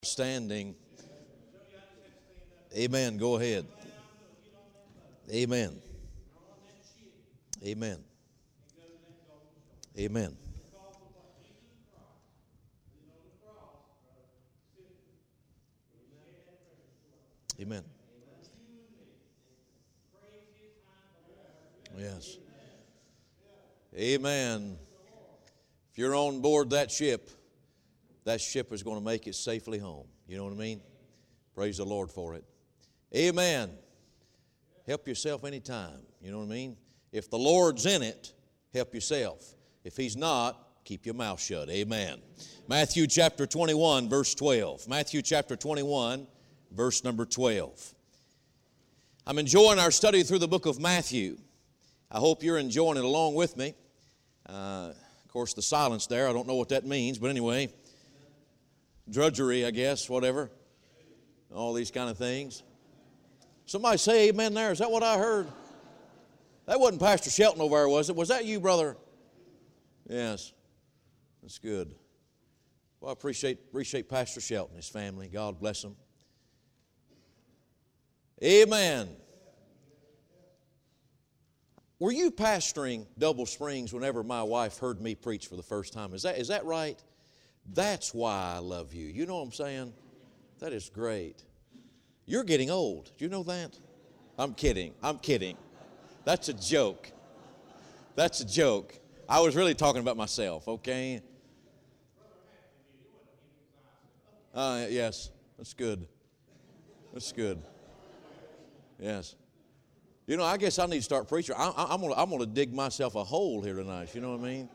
Standing. Amen. Go ahead. Amen. Amen. Amen. Amen. Yes. Amen. If you're on board that ship is going to make it safely home. You know what I mean? Praise the Lord for it. Amen. Help yourself anytime. You know what I mean? If the Lord's in it, help yourself. If He's not, keep your mouth shut. Amen. Matthew chapter 21, verse 12. Matthew chapter 21, verse number 12. I'm enjoying our study through the book of Matthew. I hope you're enjoying it along with me. Of course, the silence there, I don't know what that means, but anyway, drudgery, I guess, whatever. All these kind of things. Somebody say amen there. Is that what I heard? That wasn't Pastor Shelton over there, was it? Was that you, brother? Yes. That's good. Well, I appreciate Pastor Shelton, his family. God bless him. Amen. Were you pastoring Double Springs whenever my wife heard me preach for the first time? Is that right? That's why I love you. You know what I'm saying? That is great. You're getting old. Do you know that? I'm kidding. That's a joke. That's a joke. I was really talking about myself, okay? Yes. That's good. That's good. Yes. You know, I guess I need to start preaching. I'm gonna dig myself a hole here tonight. You know what I mean?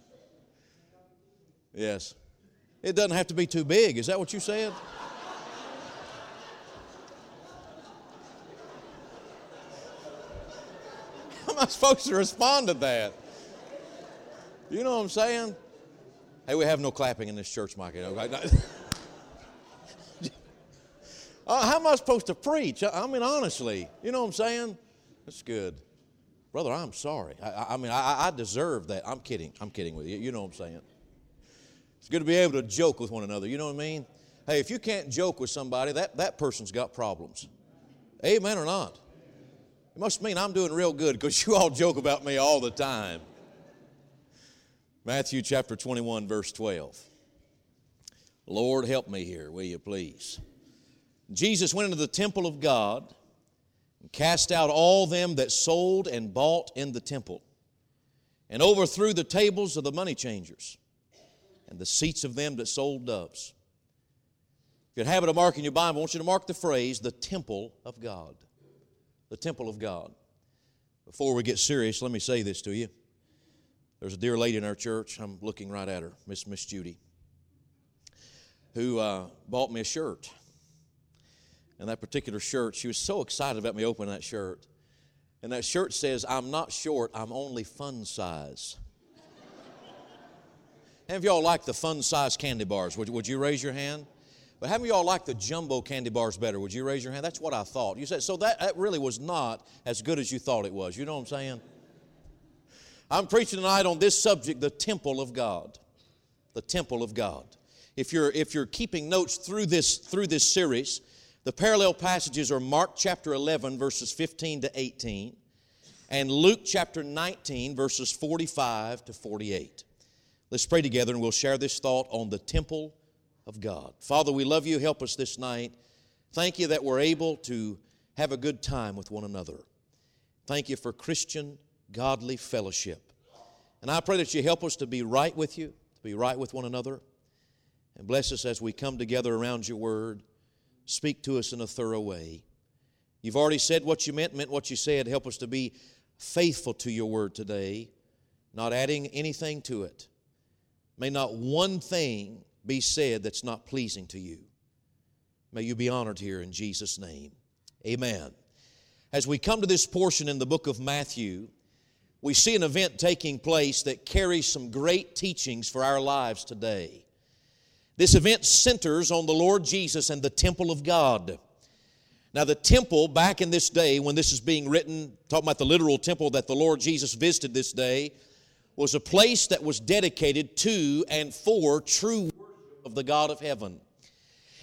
Yes. It doesn't have to be too big. Is that what you said? How am I supposed to respond to that? You know what I'm saying? Hey, we have no clapping in this church, Mike. How am I supposed to preach? I mean, honestly, you know what I'm saying? That's good. Brother, I'm sorry. I deserve that. I'm kidding with you. You know what I'm saying? It's good to be able to joke with one another. You know what I mean? Hey, if you can't joke with somebody, that person's got problems. Amen or not? It must mean I'm doing real good because you all joke about me all the time. Matthew chapter 21, verse 12. Lord, help me here, will you please? Jesus went into the temple of God and cast out all them that sold and bought in the temple, and overthrew the tables of the money changers and the seats of them that sold doves. If you'd have it a mark in your Bible, I want you to mark the phrase, the temple of God. The temple of God. Before we get serious, let me say this to you. There's a dear lady in our church, I'm looking right at her, Miss Judy, who bought me a shirt. And that particular shirt, she was so excited about me opening that shirt. And that shirt says, I'm not short, I'm only fun size. How many of y'all like the fun size candy bars? Would you raise your hand? But how many of y'all like the jumbo candy bars better? Would you raise your hand? That's what I thought. You said, so that really was not as good as you thought it was. You know what I'm saying? I'm preaching tonight on this subject, the temple of God. The temple of God. If you're keeping notes through this series, the parallel passages are Mark chapter 11, verses 15 to 18, and Luke chapter 19, verses 45 to 48. Let's pray together and we'll share this thought on the temple of God. Father, we love you. Help us this night. Thank you that we're able to have a good time with one another. Thank you for Christian, godly fellowship. And I pray that you help us to be right with you, to be right with one another. And bless us as we come together around your word. Speak to us in a thorough way. You've already said what you meant what you said. Help us to be faithful to your word today, not adding anything to it. May not one thing be said that's not pleasing to you. May you be honored here in Jesus' name. Amen. As we come to this portion in the book of Matthew, we see an event taking place that carries some great teachings for our lives today. This event centers on the Lord Jesus and the temple of God. Now the temple back in this day when this is being written, talking about the literal temple that the Lord Jesus visited this day, was a place that was dedicated to and for true worship of the God of heaven.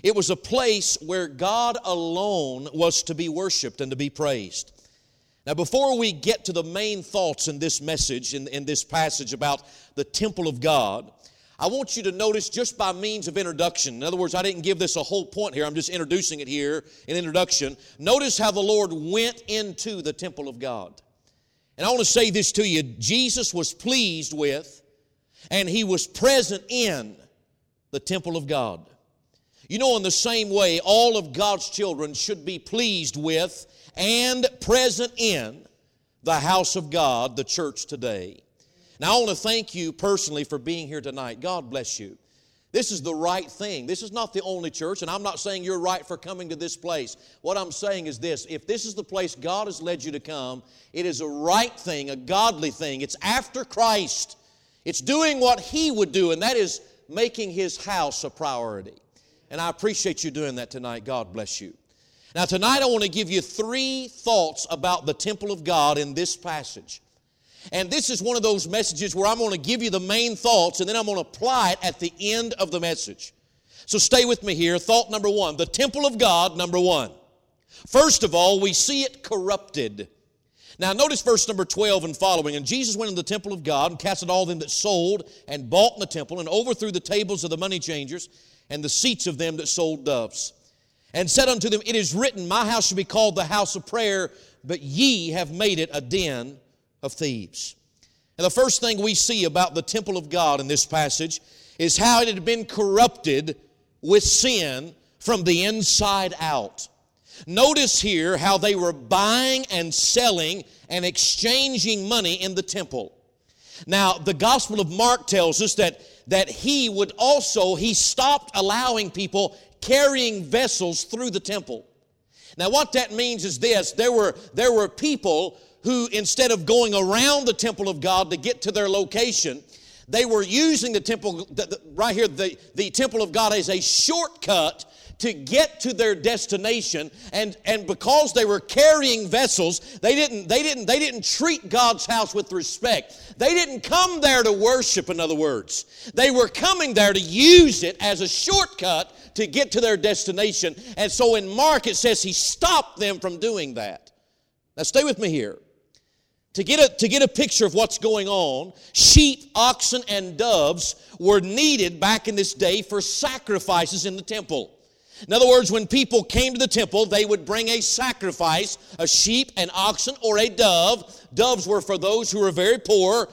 It was a place where God alone was to be worshiped and to be praised. Now, before we get to the main thoughts in this message, in this passage about the temple of God, I want you to notice just by means of introduction. In other words, I didn't give this a whole point here. I'm just introducing it here in introduction. Notice how the Lord went into the temple of God. And I want to say this to you. Jesus was pleased with and He was present in the temple of God. You know, in the same way, all of God's children should be pleased with and present in the house of God, the church today. Now, I want to thank you personally for being here tonight. God bless you. This is the right thing. This is not the only church, and I'm not saying you're right for coming to this place. What I'm saying is this: if this is the place God has led you to come, it is a right thing, a godly thing. It's after Christ. It's doing what He would do, and that is making His house a priority. And I appreciate you doing that tonight. God bless you. Now, tonight I want to give you 3 thoughts about the temple of God in this passage. And this is one of those messages where I'm going to give you the main thoughts and then I'm going to apply it at the end of the message. So stay with me here. Thought number 1, the temple of God, number 1. First of all, we see it corrupted. Now notice verse number 12 and following. And Jesus went into the temple of God and casted all them that sold and bought in the temple and overthrew the tables of the money changers and the seats of them that sold doves. And said unto them, It is written, My house shall be called the house of prayer, but ye have made it a den of thieves. And the first thing we see about the temple of God in this passage is how it had been corrupted with sin from the inside out. Notice here how they were buying and selling and exchanging money in the temple. Now, the Gospel of Mark tells us that he stopped allowing people carrying vessels through the temple. Now, what that means is this: there were people who, instead of going around the temple of God to get to their location, they were using the temple, right here, the temple of God as a shortcut to get to their destination. And because they were carrying vessels, they didn't treat God's house with respect. They didn't come there to worship, in other words. They were coming there to use it as a shortcut to get to their destination. And so in Mark it says He stopped them from doing that. Now stay with me here. To get a picture of what's going on, sheep, oxen, and doves were needed back in this day for sacrifices in the temple. In other words, when people came to the temple, they would bring a sacrifice, a sheep, an oxen, or a dove. Doves were for those who were very poor,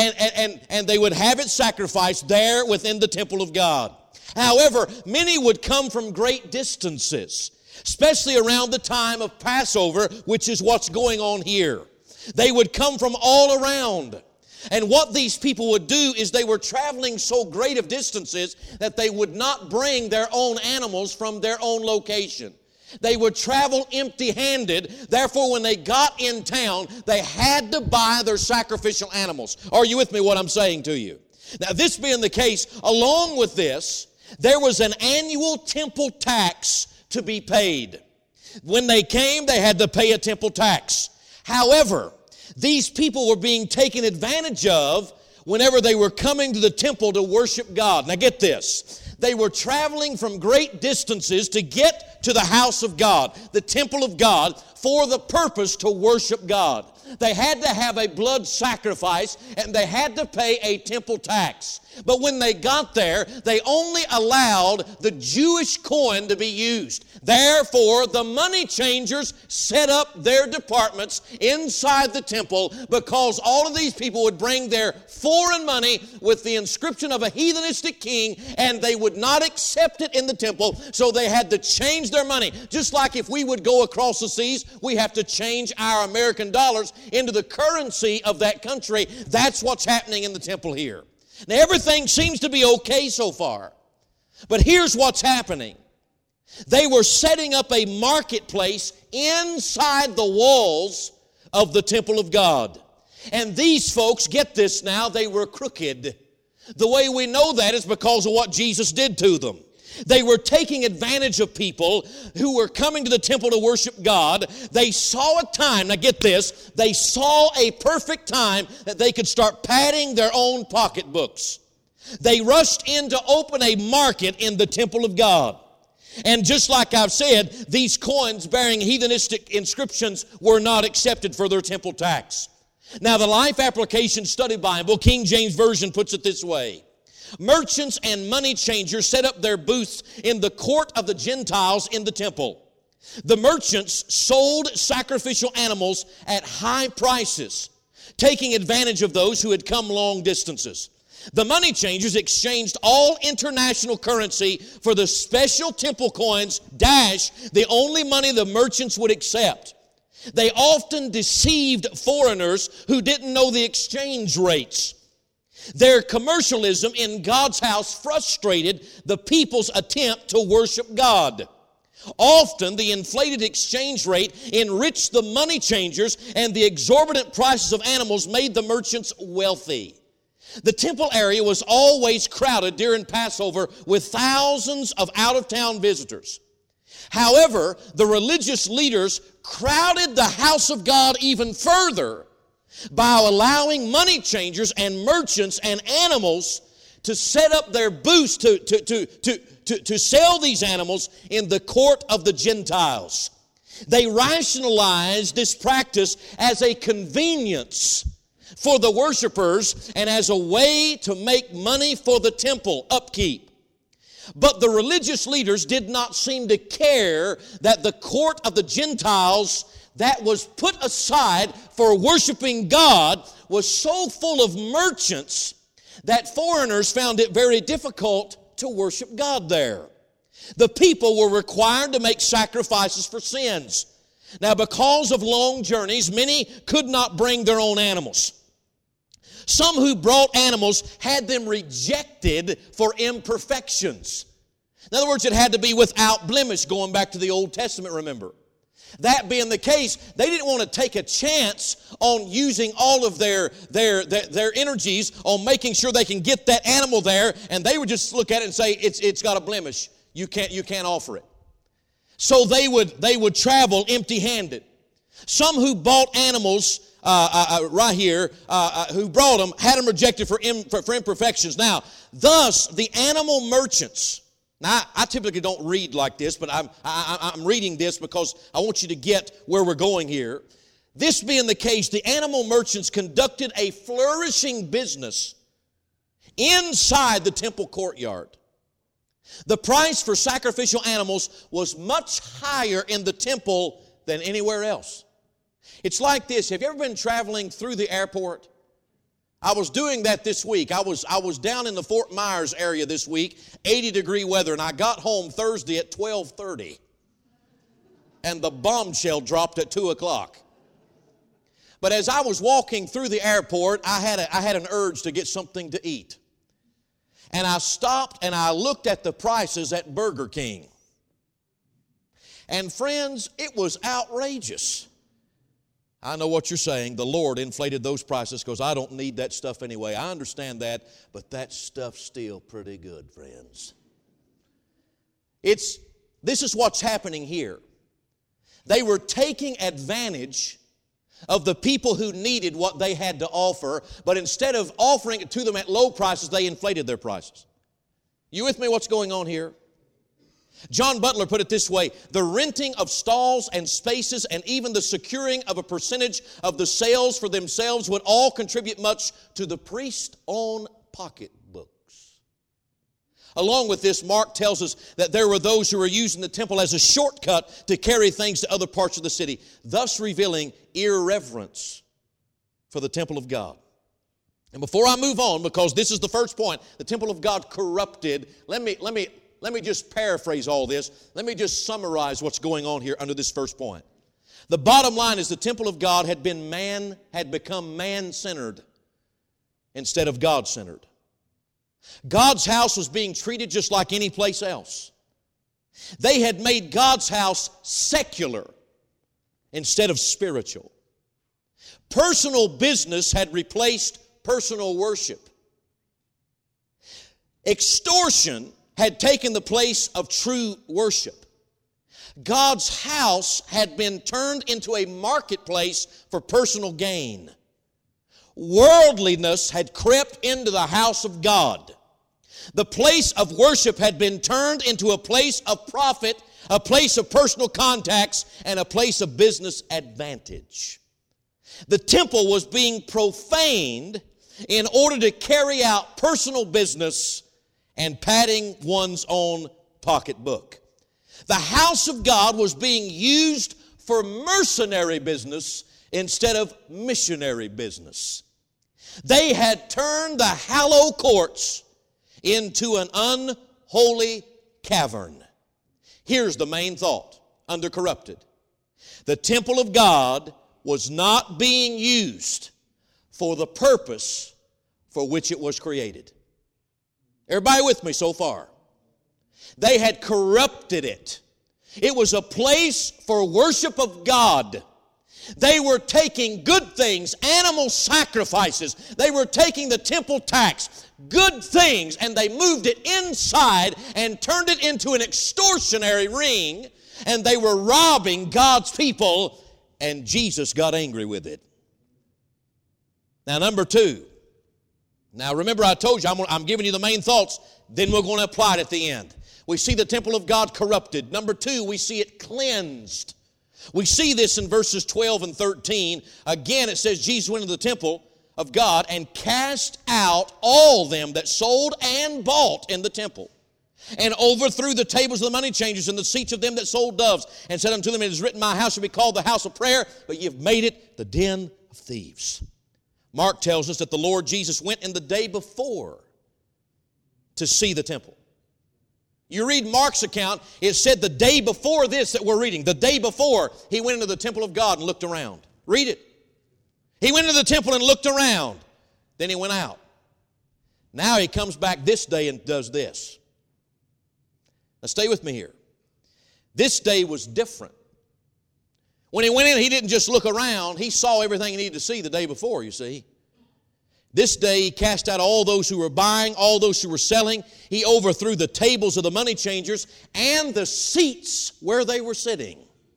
and they would have it sacrificed there within the temple of God. However, many would come from great distances, especially around the time of Passover, which is what's going on here. They would come from all around. And what these people would do is they were traveling so great of distances that they would not bring their own animals from their own location. They would travel empty-handed. Therefore, when they got in town, they had to buy their sacrificial animals. Are you with me what I'm saying to you? Now, this being the case, along with this, there was an annual temple tax to be paid. When they came, they had to pay a temple tax. However, these people were being taken advantage of whenever they were coming to the temple to worship God. Now get this. They were traveling from great distances to get to the house of God, the temple of God, for the purpose to worship God. They had to have a blood sacrifice and they had to pay a temple tax. But when they got there, they only allowed the Jewish coin to be used. Therefore, the money changers set up their departments inside the temple because all of these people would bring their foreign money with the inscription of a heathenistic king, and they would not accept it in the temple, so they had to change their money. Just like if we would go across the seas, we have to change our American dollars into the currency of that country. That's what's happening in the temple here. Now, everything seems to be okay so far. But here's what's happening. They were setting up a marketplace inside the walls of the temple of God. And these folks, get this now, they were crooked. The way we know that is because of what Jesus did to them. They were taking advantage of people who were coming to the temple to worship God. They saw a time, now get this, they saw a perfect time that they could start padding their own pocketbooks. They rushed in to open a market in the temple of God. And just like I've said, these coins bearing heathenistic inscriptions were not accepted for their temple tax. Now, the Life Application Study Bible, King James Version, puts it this way. Merchants and money changers set up their booths in the court of the Gentiles in the temple. The merchants sold sacrificial animals at high prices, taking advantage of those who had come long distances. The money changers exchanged all international currency for the special temple coins, the only money the merchants would accept. They often deceived foreigners who didn't know the exchange rates. Their commercialism in God's house frustrated the people's attempt to worship God. Often, the inflated exchange rate enriched the money changers, and the exorbitant prices of animals made the merchants wealthy. The temple area was always crowded during Passover with thousands of out-of-town visitors. However, the religious leaders crowded the house of God even further by allowing money changers and merchants and animals to set up their booths to sell these animals in the court of the Gentiles. They rationalized this practice as a convenience for the worshipers and as a way to make money for the temple upkeep. But the religious leaders did not seem to care that the court of the Gentiles that was put aside for worshiping God was so full of merchants that foreigners found it very difficult to worship God there. The people were required to make sacrifices for sins. Now, because of long journeys, many could not bring their own animals. Some who brought animals had them rejected for imperfections. In other words, it had to be without blemish, going back to the Old Testament, remember. That being the case, they didn't want to take a chance on using all of their energies on making sure they can get that animal there, and they would just look at it and say, it's got a blemish. You can't offer it. So they would travel empty-handed. Some who bought animals right here, who brought them, had them rejected for imperfections. Now, thus, the animal merchants. Now, I typically don't read like this, but I'm reading this because I want you to get where we're going here. This being the case, the animal merchants conducted a flourishing business inside the temple courtyard. The price for sacrificial animals was much higher in the temple than anywhere else. It's like this. Have you ever been traveling through the airport? I was doing that this week. I was down in the Fort Myers area this week, 80-degree weather, and I got home Thursday at 12:30. And the bombshell dropped at 2 o'clock. But as I was walking through the airport, I had an urge to get something to eat. And I stopped and I looked at the prices at Burger King. And friends, it was outrageous. I know what you're saying. The Lord inflated those prices because I don't need that stuff anyway. I understand that, but that stuff's still pretty good, friends. This is what's happening here. They were taking advantage of the people who needed what they had to offer, but instead of offering it to them at low prices, they inflated their prices. You with me what's going on here? John Butler put it this way: the renting of stalls and spaces and even the securing of a percentage of the sales for themselves would all contribute much to the priest's own pocketbooks. Along with this, Mark tells us that there were those who were using the temple as a shortcut to carry things to other parts of the city, thus revealing irreverence for the temple of God. And before I move on, because this is the first point, the temple of God corrupted, let me just paraphrase all this. Let me just summarize what's going on here under this first point. The bottom line is the temple of God had become man-centered instead of God-centered. God's house was being treated just like any place else. They had made God's house secular instead of spiritual. Personal business had replaced personal worship. Extortion had taken the place of true worship. God's house had been turned into a marketplace for personal gain. Worldliness had crept into the house of God. The place of worship had been turned into a place of profit, a place of personal contacts, and a place of business advantage. The temple was being profaned in order to carry out personal business and padding one's own pocketbook. The house of God was being used for mercenary business instead of missionary business. They had turned the hallowed courts into an unholy cavern. Here's the main thought under corrupted. The temple of God was not being used for the purpose for which it was created. Everybody with me so far? They had corrupted it. It was a place for worship of God. They were taking good things, animal sacrifices. They were taking the temple tax, good things, and they moved it inside and turned it into an extortionary ring, and they were robbing God's people, and Jesus got angry with it. Now, number two. Now, remember I told you, I'm giving you the main thoughts, then we're going to apply it at the end. We see the temple of God corrupted. Number two, we see it cleansed. We see this in verses 12 and 13. Again, it says Jesus went into the temple of God and cast out all them that sold and bought in the temple, and overthrew the tables of the money changers and the seats of them that sold doves, and said unto them, it is written, my house shall be called the house of prayer, but ye have made it the den of thieves. Mark tells us that the Lord Jesus went in the day before to see the temple. You read Mark's account, it said the day before this that we're reading, the day before, he went into the temple of God and looked around. Read it. He went into the temple and looked around. Then he went out. Now he comes back this day and does this. Now stay with me here. This day was different. When he went in, he didn't just look around. He saw everything he needed to see the day before, you see. This day he cast out all those who were buying, all those who were selling. He overthrew the tables of the money changers and the seats where they were sitting.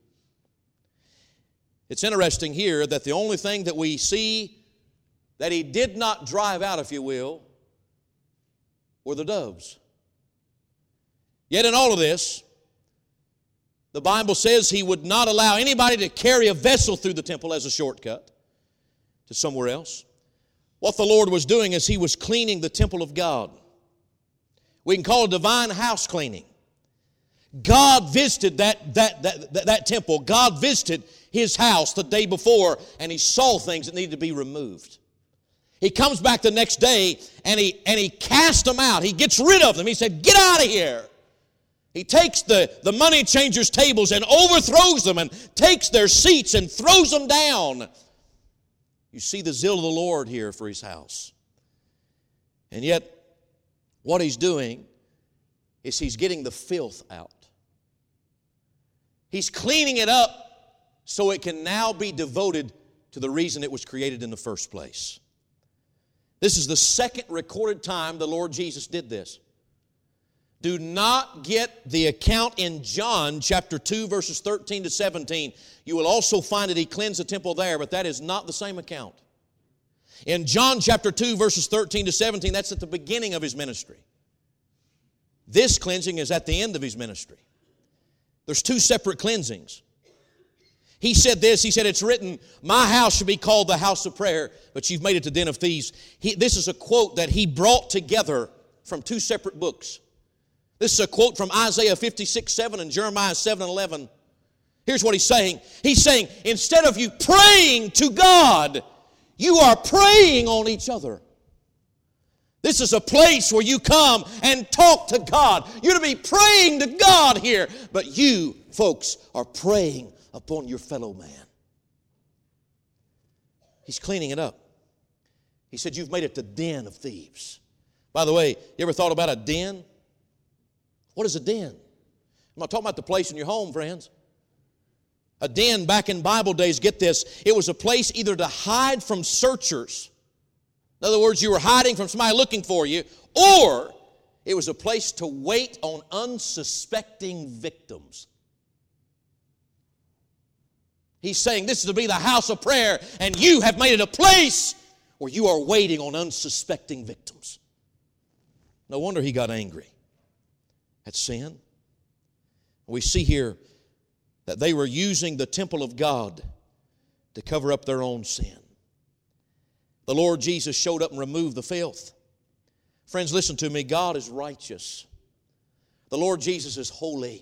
It's interesting here that the only thing that we see that he did not drive out, if you will, were the doves. Yet in all of this, the Bible says he would not allow anybody to carry a vessel through the temple as a shortcut to somewhere else. What the Lord was doing is he was cleaning the temple of God. We can call it divine house cleaning. God visited that temple. God visited his house the day before, and he saw things that needed to be removed. He comes back the next day, and he cast them out. He gets rid of them. He said, get out of here. He takes the money changers' tables and overthrows them and takes their seats and throws them down. You see the zeal of the Lord here for his house. And yet, what he's doing is he's getting the filth out. He's cleaning it up so it can now be devoted to the reason it was created in the first place. This is the second recorded time the Lord Jesus did this. Do not get the account in John chapter 2 verses 13 to 17. You will also find that he cleansed the temple there, but that is not the same account. In John chapter 2 verses 13 to 17, that's at the beginning of his ministry. This cleansing is at the end of his ministry. There's two separate cleansings. He said this, he said, it's written, my house shall be called the house of prayer, but you've made it the den of thieves. This is a quote that he brought together from two separate books. This is a quote from Isaiah 56:7 and Jeremiah 7:11. Here's what he's saying. He's saying, instead of you praying to God, you are preying on each other. This is a place where you come and talk to God. You're to be praying to God here, but you, folks, are preying upon your fellow man. He's cleaning it up. He said, you've made it the den of thieves. By the way, you ever thought about a den? What is a den? I'm not talking about the place in your home, friends. A den back in Bible days, get this, it was a place either to hide from searchers. In other words, you were hiding from somebody looking for you, or it was a place to wait on unsuspecting victims. He's saying this is to be the house of prayer, and you have made it a place where you are waiting on unsuspecting victims. No wonder he got angry at sin. We see here that they were using the temple of God to cover up their own sin. The Lord Jesus showed up and removed the filth. Friends, listen to me. God is righteous. The Lord Jesus is holy.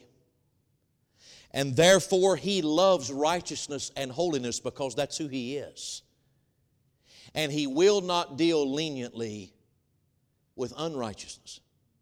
And therefore, He loves righteousness and holiness because that's who He is. And He will not deal leniently with unrighteousness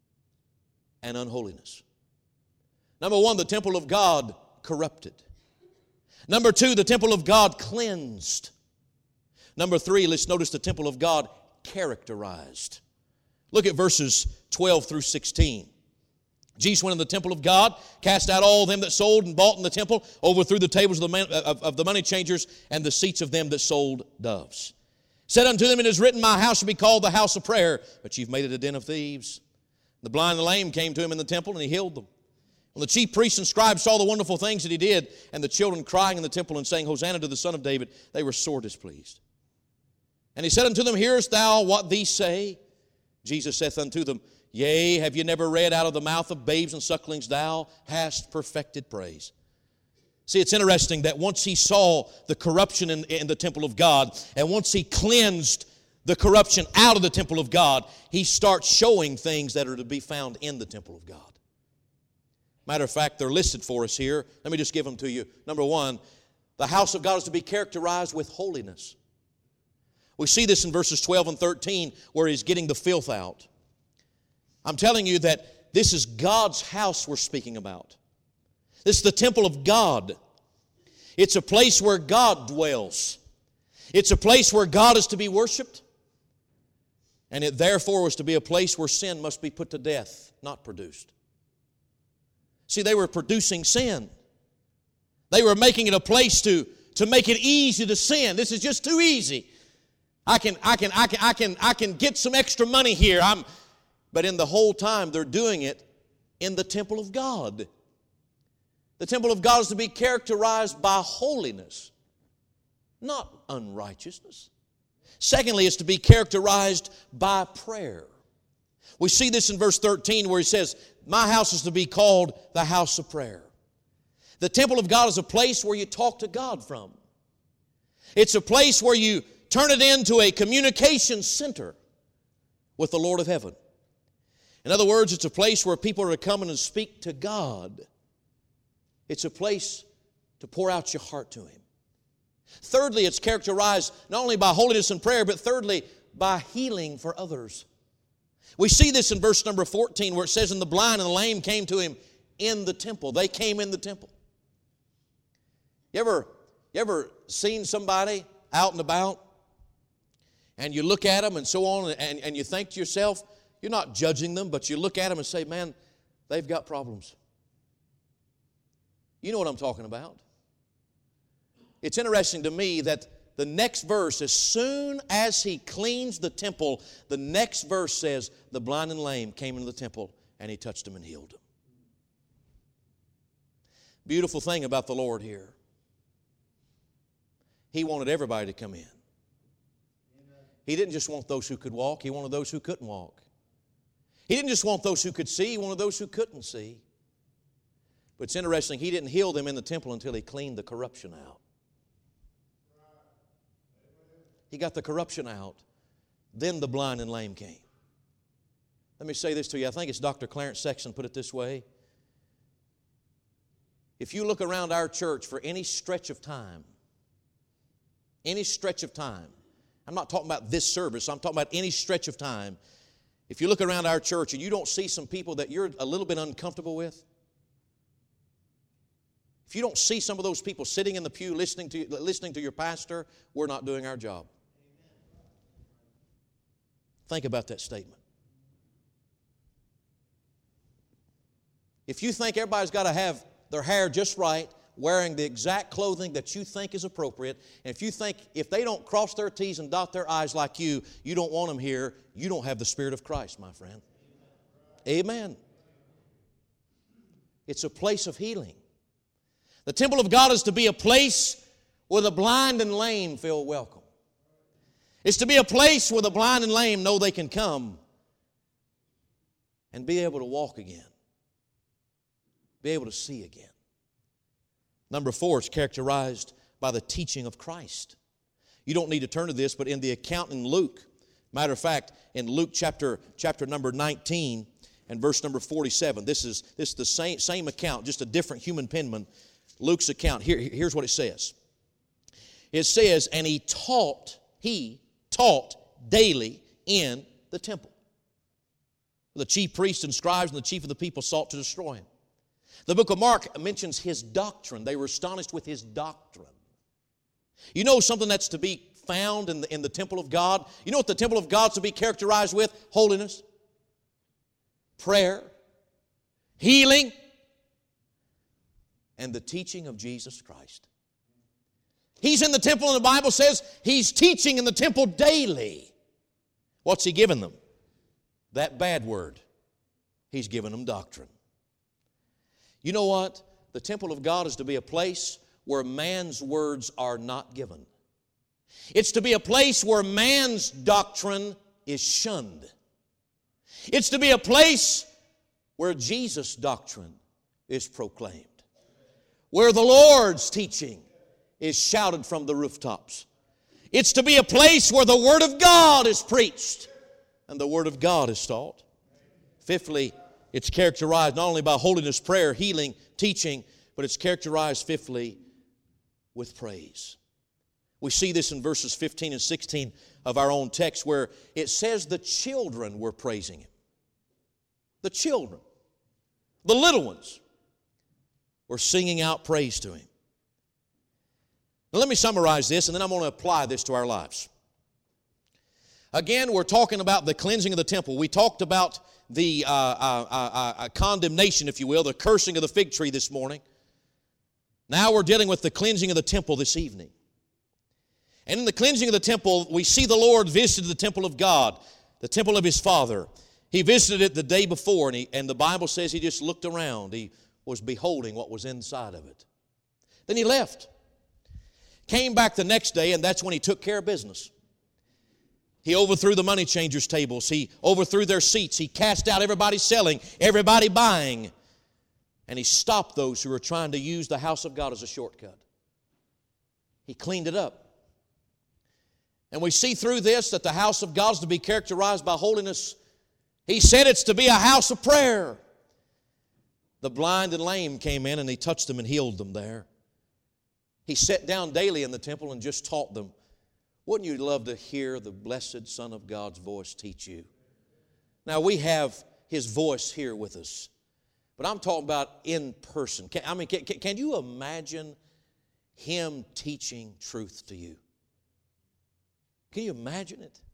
and unholiness. Number one, the temple of God corrupted. Number two, the temple of God cleansed. Number three, let's notice the temple of God characterized. Look at verses 12 through 16. Jesus went in the temple of God, cast out all them that sold and bought in the temple, overthrew the tables of the money changers and the seats of them that sold doves. Said unto them, it is written, my house shall be called the house of prayer, but you've made it a den of thieves. The blind and the lame came to him in the temple, and he healed them. When the chief priests and scribes saw the wonderful things that he did, and the children crying in the temple and saying, Hosanna to the Son of David, they were sore displeased. And he said unto them, hearest thou what these say? Jesus saith unto them, Yea, have you never read, out of the mouth of babes and sucklings thou hast perfected praise? See, it's interesting that once he saw the corruption in the temple of God, and once he cleansed the corruption out of the temple of God, he starts showing things that are to be found in the temple of God. Matter of fact, they're listed for us here. Let me just give them to you. Number one, the house of God is to be characterized with holiness. We see this in verses 12 and 13 where he's getting the filth out. I'm telling you that this is God's house we're speaking about. This is the temple of God. It's a place where God dwells. It's a place where God is to be worshiped. And it therefore was to be a place where sin must be put to death, not produced. See, they were producing sin. They were making it a place to make it easy to sin. This is just too easy. I can get some extra money here. But in the whole time, they're doing it in the temple of God. The temple of God is to be characterized by holiness, not unrighteousness. Secondly, it's to be characterized by prayer. We see this in verse 13 where he says, my house is to be called the house of prayer. The temple of God is a place where you talk to God from. It's a place where you turn it into a communication center with the Lord of heaven. In other words, it's a place where people are to come in and speak to God. It's a place to pour out your heart to Him. Thirdly, it's characterized not only by holiness and prayer, but thirdly, by healing for others. We see this in verse number 14 where it says, and the blind and the lame came to Him in the temple. They came in the temple. You ever seen somebody out and about and you look at them and so on and you think to yourself, you're not judging them, but you look at them and say, man, they've got problems. You know what I'm talking about. It's interesting to me that the next verse, as soon as he cleans the temple, the next verse says, the blind and lame came into the temple and he touched them and healed them. Beautiful thing about the Lord here. He wanted everybody to come in. He didn't just want those who could walk, He wanted those who couldn't walk. He didn't just want those who could see, He wanted those who couldn't see. But it's interesting, He didn't heal them in the temple until He cleaned the corruption out. He got the corruption out. Then the blind and lame came. Let me say this to you. I think it's Dr. Clarence Sexton put it this way. If you look around our church for any stretch of time, I'm not talking about this service, I'm talking about any stretch of time. If you look around our church and you don't see some people that you're a little bit uncomfortable with, if you don't see some of those people sitting in the pew listening to your pastor, we're not doing our job. Think about that statement. If you think everybody's got to have their hair just right, wearing the exact clothing that you think is appropriate, and if you think if they don't cross their T's and dot their I's like you don't want them here, you don't have the Spirit of Christ, my friend. Amen. It's a place of healing. The temple of God is to be a place where the blind and lame feel welcome. It's to be a place where the blind and lame know they can come and be able to walk again, be able to see again. Number 4, it's characterized by the teaching of Christ. You don't need to turn to this, but in the account in Luke, matter of fact, in Luke chapter number 19 and verse number 47, this is the same account, just a different human penman, Luke's account. Here's what it says. It says, and he taught daily in the temple. The chief priests and scribes and the chief of the people sought to destroy him. The book of Mark mentions his doctrine. They were astonished with his doctrine. You know something that's to be found in the temple of God? You know what the temple of God's to be characterized with? Holiness, prayer, healing, and the teaching of Jesus Christ. He's in the temple, and the Bible says he's teaching in the temple daily. What's he given them? That bad word. He's given them doctrine. You know what? The temple of God is to be a place where man's words are not given. It's to be a place where man's doctrine is shunned. It's to be a place where Jesus' doctrine is proclaimed, where the Lord's teaching is shouted from the rooftops. It's to be a place where the Word of God is preached and the Word of God is taught. Fifthly, it's characterized not only by holiness, prayer, healing, teaching, but it's characterized, fifthly, with praise. We see this in verses 15 and 16 of our own text where it says the children were praising Him. The children, the little ones, were singing out praise to Him. Now let me summarize this, and then I'm going to apply this to our lives. Again, we're talking about the cleansing of the temple. We talked about the condemnation, if you will, the cursing of the fig tree this morning. Now we're dealing with the cleansing of the temple this evening. And in the cleansing of the temple, we see the Lord visited the temple of God, the temple of His Father. He visited it the day before, and the Bible says He just looked around. He was beholding what was inside of it. Then He left. Came back the next day, and that's when He took care of business. He overthrew the money changers' tables. He overthrew their seats. He cast out everybody selling, everybody buying. And He stopped those who were trying to use the house of God as a shortcut. He cleaned it up. And we see through this that the house of God is to be characterized by holiness. He said it's to be a house of prayer. The blind and lame came in and He touched them and healed them there. He sat down daily in the temple and just taught them. Wouldn't you love to hear the blessed Son of God's voice teach you? Now we have His voice here with us, but I'm talking about in person. Can you imagine Him teaching truth to you? Can you imagine it?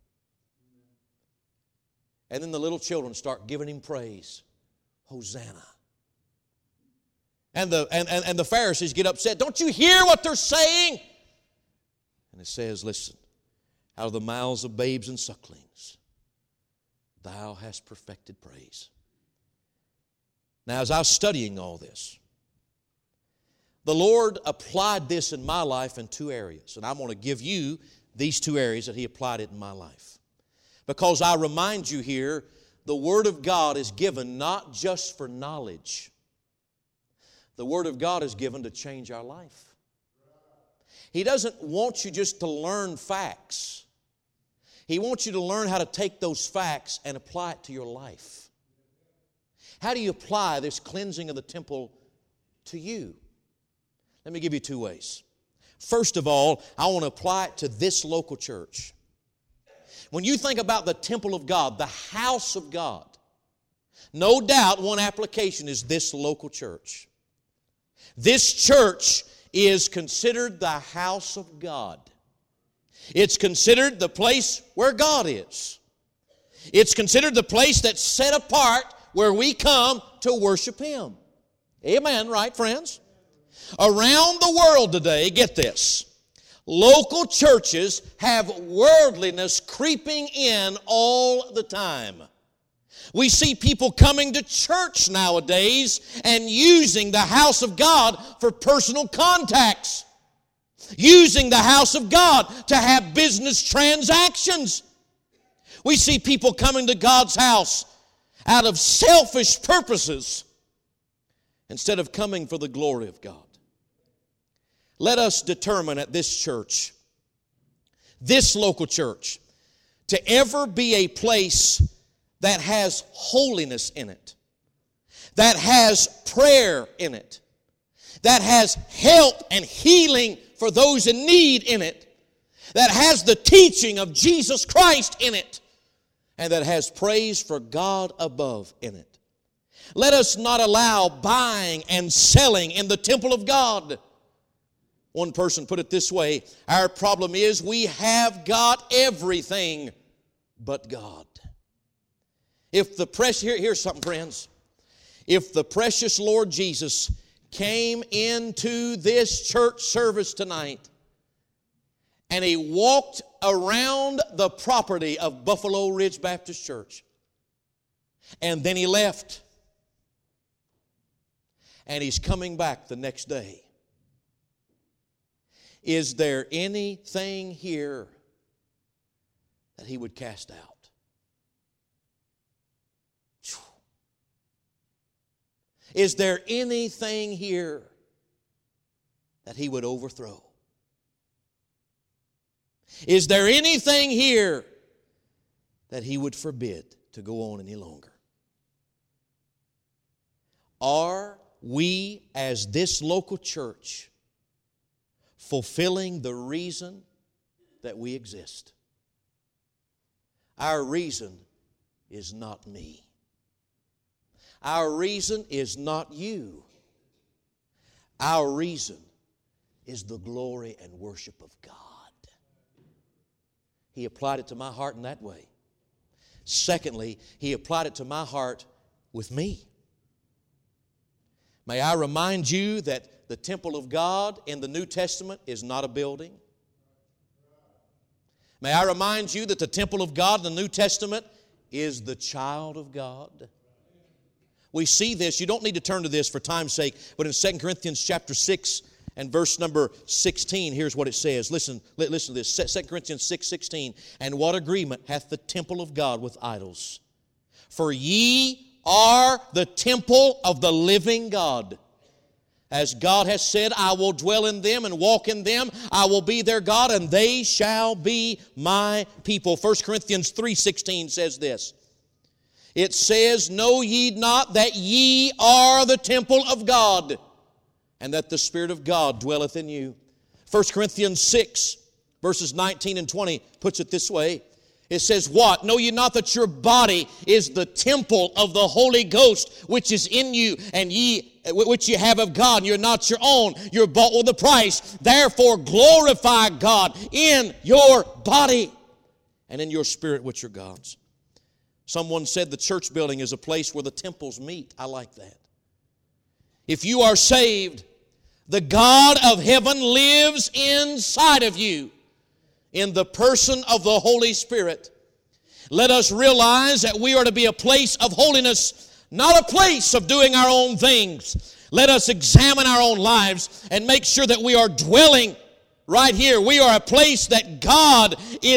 And then the little children start giving Him praise. Hosanna. And the Pharisees get upset. Don't you hear what they're saying? And it says, listen, out of the mouths of babes and sucklings, Thou hast perfected praise. Now, as I was studying all this, the Lord applied this in my life in two areas. And I'm going to give you these two areas that He applied it in my life. Because I remind you here, the Word of God is given not just for knowledge. The Word of God is given to change our life. He doesn't want you just to learn facts. He wants you to learn how to take those facts and apply it to your life. How do you apply this cleansing of the temple to you? Let me give you two ways. First of all, I want to apply it to this local church. When you think about the temple of God, the house of God, no doubt one application is this local church. This church is considered the house of God. It's considered the place where God is. It's considered the place that's set apart where we come to worship Him. Amen, right, friends? Around the world today, get this, local churches have worldliness creeping in all the time. We see people coming to church nowadays and using the house of God for personal contacts. Using the house of God to have business transactions. We see people coming to God's house out of selfish purposes instead of coming for the glory of God. Let us determine at this church, this local church, to ever be a place that has holiness in it, that has prayer in it, that has help and healing for those in need in it, that has the teaching of Jesus Christ in it, and that has praise for God above in it. Let us not allow buying and selling in the temple of God. One person put it this way, our problem is we have got everything but God. Here's something, friends. If the precious Lord Jesus came into this church service tonight and He walked around the property of Buffalo Ridge Baptist Church and then He left and He's coming back the next day, is there anything here that He would cast out? Is there anything here that He would overthrow? Is there anything here that He would forbid to go on any longer? Are we, as this local church, fulfilling the reason that we exist? Our reason is not me. Our reason is not you. Our reason is the glory and worship of God. He applied it to my heart in that way. Secondly, He applied it to my heart with me. May I remind you that the temple of God in the New Testament is not a building. May I remind you that the temple of God in the New Testament is the child of God. We see this. You don't need to turn to this for time's sake, but in 2 Corinthians chapter 6 and verse number 16, here's what it says. Listen to this. 2 Corinthians 6:16. And what agreement hath the temple of God with idols? For ye are the temple of the living God. As God has said, I will dwell in them and walk in them. I will be their God, and they shall be my people. 1 Corinthians 3:16 says this. It says, know ye not that ye are the temple of God, and that the Spirit of God dwelleth in you? 1 Corinthians 6, verses 19 and 20 puts it this way. It says, what? Know ye not that your body is the temple of the Holy Ghost, which is in you, and which you have of God, and you're not your own. You're bought with a price. Therefore glorify God in your body and in your spirit, which are God's. Someone said the church building is a place where the temples meet. I like that. If you are saved, the God of heaven lives inside of you in the person of the Holy Spirit. Let us realize that we are to be a place of holiness, not a place of doing our own things. Let us examine our own lives and make sure that we are dwelling right here. We are a place that God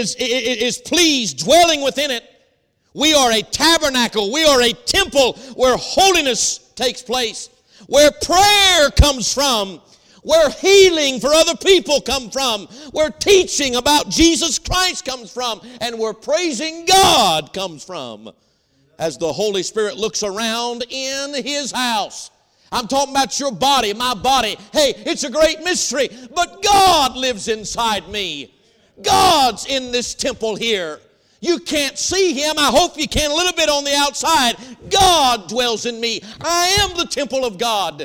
is pleased dwelling within it. We are a tabernacle. We are a temple where holiness takes place, where prayer comes from, where healing for other people come from, where teaching about Jesus Christ comes from, and where praising God comes from. As the Holy Spirit looks around in His house. I'm talking about your body, my body. Hey, it's a great mystery, but God lives inside me. God's in this temple here. You can't see Him. I hope you can a little bit on the outside. God dwells in me. I am the temple of God.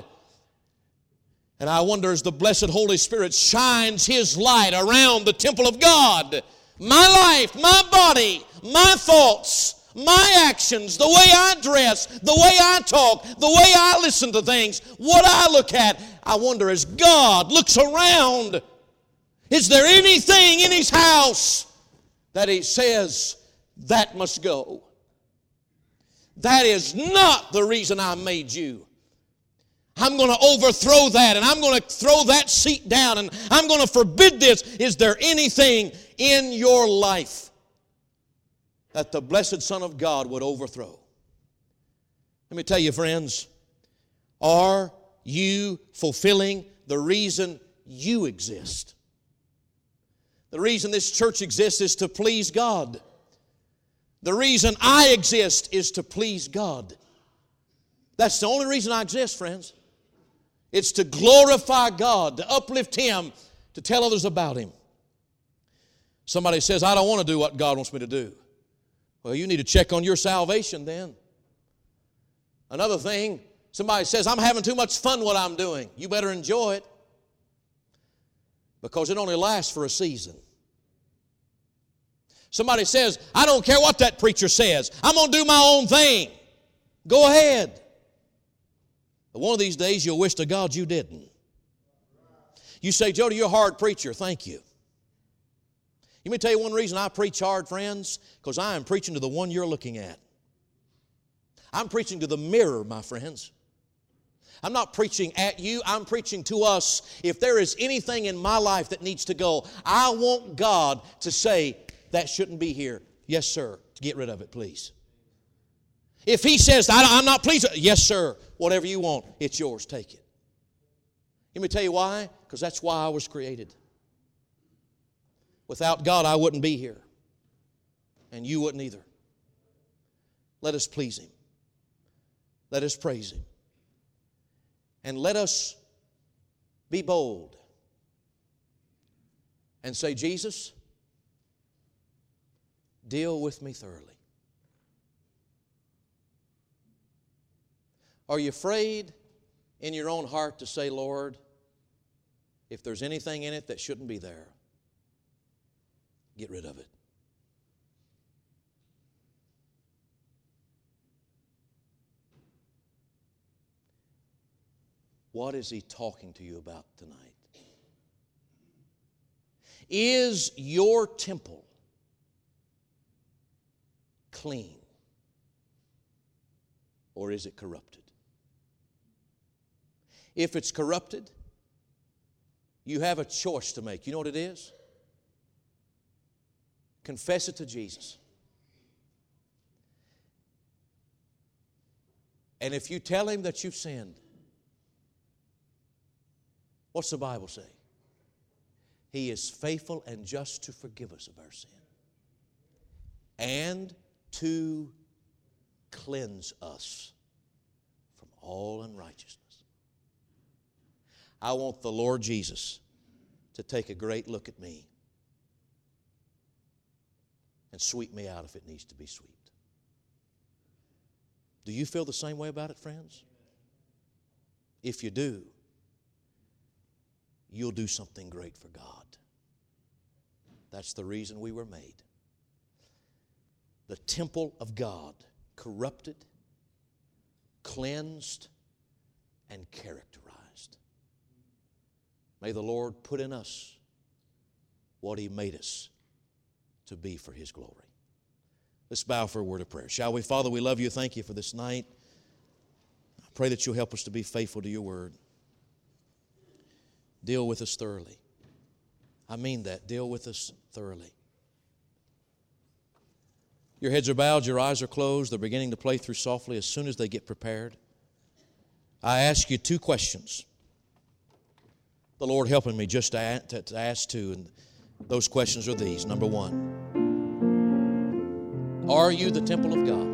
And I wonder, as the blessed Holy Spirit shines His light around the temple of God, my life, my body, my thoughts, my actions, the way I dress, the way I talk, the way I listen to things, what I look at, I wonder, as God looks around, is there anything in His house that He says, that must go? That is not the reason I made you. I'm going to overthrow that, and I'm going to throw that seat down, and I'm going to forbid this. Is there anything in your life that the blessed Son of God would overthrow? Let me tell you, friends, are you fulfilling the reason you exist? The reason this church exists is to please God. The reason I exist is to please God. That's the only reason I exist, friends. It's to glorify God, to uplift Him, to tell others about Him. Somebody says, I don't want to do what God wants me to do. Well, you need to check on your salvation then. Another thing, somebody says, I'm having too much fun what I'm doing. You better enjoy it, because it only lasts for a season. Somebody says, I don't care what that preacher says. I'm going to do my own thing. Go ahead. But one of these days you'll wish to God you didn't. You say, Jody, you're a hard preacher. Thank you. Let me tell you one reason I preach hard, friends, because I am preaching to the one you're looking at. I'm preaching to the mirror, my friends. I'm not preaching at you. I'm preaching to us. If there is anything in my life that needs to go, I want God to say, that shouldn't be here. Yes, sir. Get rid of it, please. If He says, I'm not pleased, yes, sir. Whatever you want, it's yours. Take it. Let me tell you why. Because that's why I was created. Without God, I wouldn't be here. And you wouldn't either. Let us please Him. Let us praise Him. And let us be bold and say, Jesus, deal with me thoroughly. Are you afraid in your own heart to say, Lord, if there's anything in it that shouldn't be there, get rid of it? What is He talking to you about tonight? Is your temple clean, or is it corrupted? If it's corrupted, you have a choice to make. You know what it is? Confess it to Jesus. And if you tell Him that you've sinned, what's the Bible say? He is faithful and just to forgive us of our sin and to cleanse us from all unrighteousness. I want the Lord Jesus to take a great look at me and sweep me out if it needs to be swept. Do you feel the same way about it, friends? If you do, you'll do something great for God. That's the reason we were made. The temple of God, corrupted, cleansed, and characterized. May the Lord put in us what He made us to be for His glory. Let's bow for a word of prayer, shall we? Father, we love You. Thank You for this night. I pray that You'll help us to be faithful to Your word. Deal with us thoroughly. I mean that. Deal with us thoroughly. Your heads are bowed, your eyes are closed. They're beginning to play through softly as soon as they get prepared. I ask you two questions. The Lord helping me just to ask two, and those questions are these. Number one, are you the temple of God?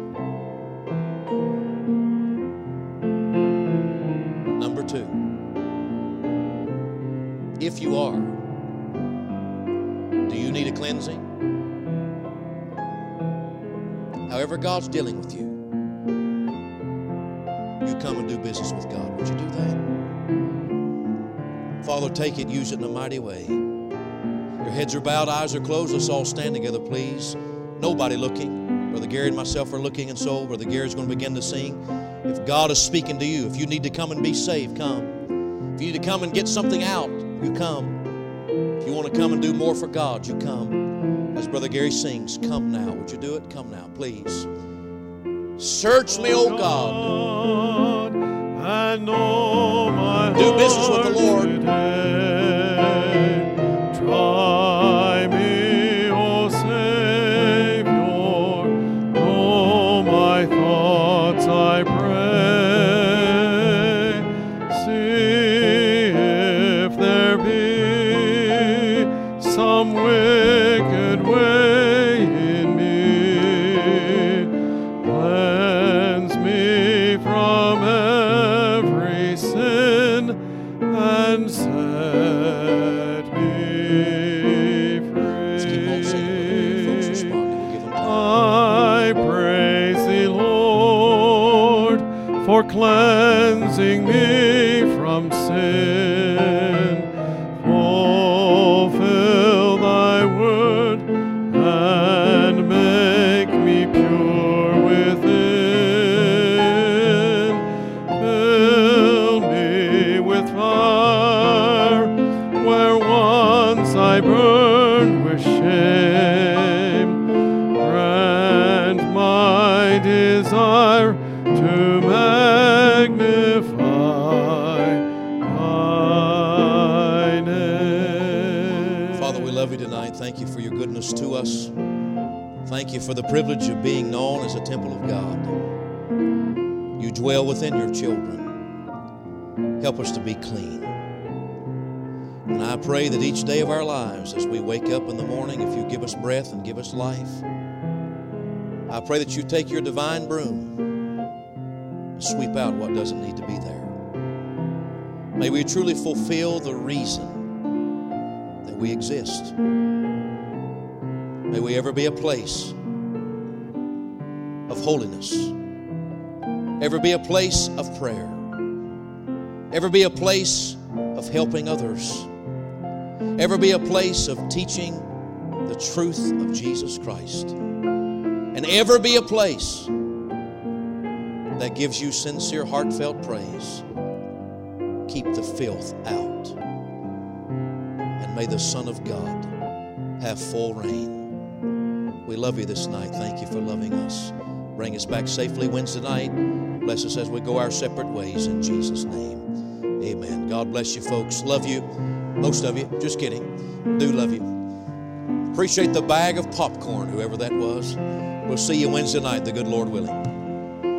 Number two, if you are, do you need a cleansing? However God's dealing with you, you come and do business with God. Would you do that? Father, take it, use it in a mighty way. Your heads are bowed, eyes are closed. Let's all stand together, please. Nobody looking. Brother Gary and myself are looking, and so Brother Gary's going to begin to sing. If God is speaking to you, if you need to come and be saved, come. If you need to come and get something out, you come. If you want to come and do more for God, you come. As Brother Gary sings, come now. Would you do it? Come now, please. Search me, O God. I know my do business with the Lord. Today. Try me, O Savior. Know my thoughts, I pray. and set me free. Let's keep on singing. Folks responding. We'll give them time. I praise thee, Lord, for cleansing me from sin. Fulfill thy word and make me pure within. Fill me with fire where once I burned with shame. Grant my desire to magnify thy name. Father, we love you tonight. Thank you for your goodness to us. Thank you for the privilege of being known as a temple of God. You dwell within your children. Help us to be clean. And I pray that each day of our lives, as we wake up in the morning, if you give us breath and give us life, I pray that you take your divine broom and sweep out what doesn't need to be there. May we truly fulfill the reason that we exist. May we ever be a place of holiness, ever be a place of prayer, ever be a place of helping others, ever be a place of teaching the truth of Jesus Christ, and ever be a place that gives you sincere, heartfelt praise. Keep the filth out, and may the Son of God have full reign. We love you this night. Thank you for loving us. Bring us back safely Wednesday night. Bless us as we go our separate ways in Jesus' name. Amen. God bless you, folks. Love you. Most of you. Just kidding. Do love you. Appreciate the bag of popcorn, whoever that was. We'll see you Wednesday night, the good Lord willing.